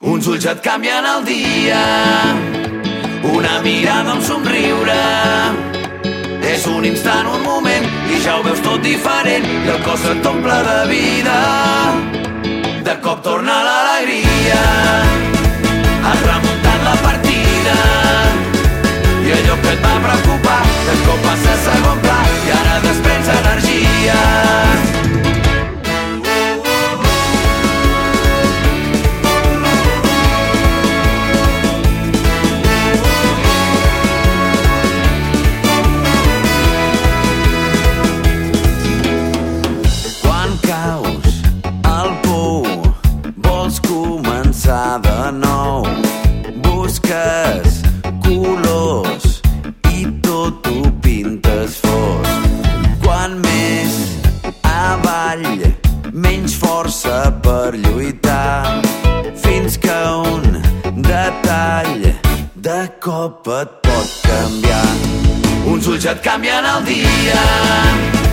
Uns ulls et canvien el dia, una mirada, un somriure. És un instant, un moment, i ja ho veus tot diferent, i el cos et omple de vida. De cop torna l'alegria, has remuntat la partida, i allò que et va preocupar de cop passa a segon pla, i ara desprens energia. De nou busques colors i tot ho pintes fosc. Quan més avall, menys força per lluitar, fins que un detall de cop et pot canviar. Uns ulls et canvien el dia,